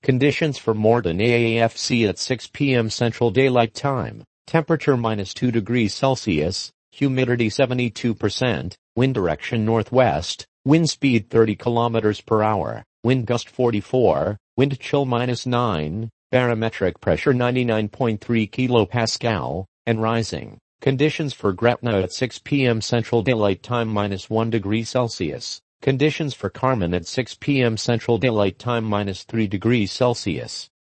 Conditions for Morden AAFC at 6 p.m. Central Daylight Time. Temperature -2 degrees Celsius, humidity 72%, wind direction northwest, wind speed 30 km per hour, wind gust 44, wind chill -9, barometric pressure 99.3 kilopascal, and rising. Conditions for Gretna at 6 p.m. Central Daylight Time -1 degree Celsius. Conditions for Carmen at 6 p.m. Central Daylight Time -3 degrees Celsius.